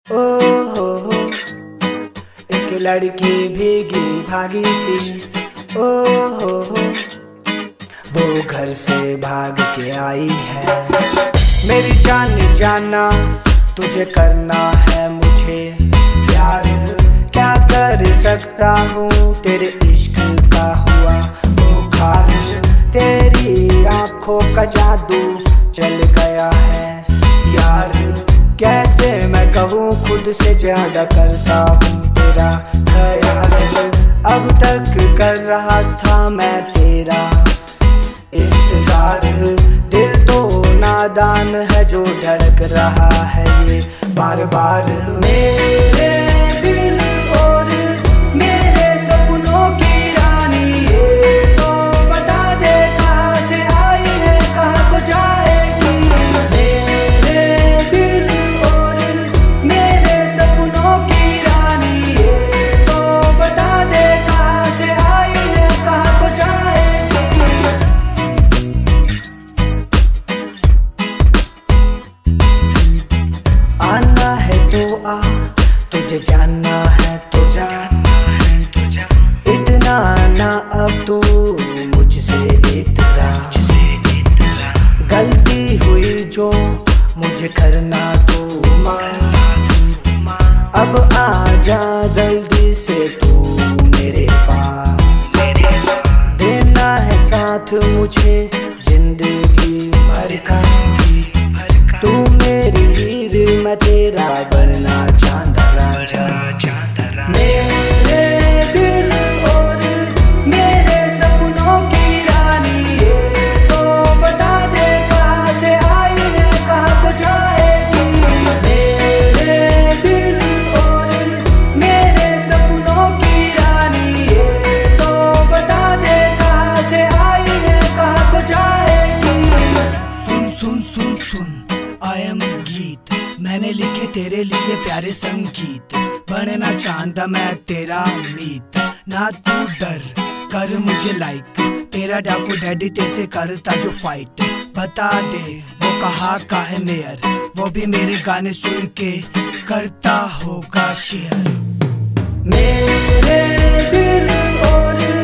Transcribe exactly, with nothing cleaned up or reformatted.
ओ हो हो, एक लड़की भीगी भागी सी। ओ हो हो, वो घर से भाग के आई है। मेरी जान जाना तुझे करना है मुझे प्यार, क्या कर सकता हूँ तेरे इश्क का हुआ बुखार। तेरी आंखों का जादू चल गया है यार, कैसे मैं कहूँ खुद से ज्यादा करता हूँ तेरा ख्याल। अब तक कर रहा था मैं तेरा इंतजार, दिल तो नादान है जो धड़क रहा है ये बार बार। मेरे दिल और मेरे सपनों की रानी, ये तो बता दे कहाँ से आई है कहाँ को जाएगी। मेरे दिल और मेरे सपनों की रानी, ये तो बता दे कहाँ से आई है कहाँ को जाएगी। आना है तो आ, तुझे जानना है तो जा, इतना ना अब तू मुझसे इतरा। गलती हुई जो मुझे करना तू माफ, अब आ जा जल्दी से तू मेरे पास। देना है साथ मुझे जिंदगी भर का, तू मेरी हीर मैं तेरा बनना चांदा रांझा। मेरे दिल और मेरे सपनों की रानी, ये तो बता दे कहाँ से आई है कहाँ को जाएगी। मेरे दिल और मेरे सपनों की रानी, ये तो बता दे कहाँ से आई है कहाँ को जाएगी। सुन सुन सुन सुन आई एम गीत, मैंने लिखे तेरे लिए प्यारे संगीत। बनना चाहता मैं तेरा मीत, ना तू डर कर मुझे लाइक। तेरा डाकू डैडी तेरे करता जो फाइट, बता दे वो कहाँ का है मेयर, वो भी मेरे गाने सुन के करता होगा शेयर। मेरे दिल और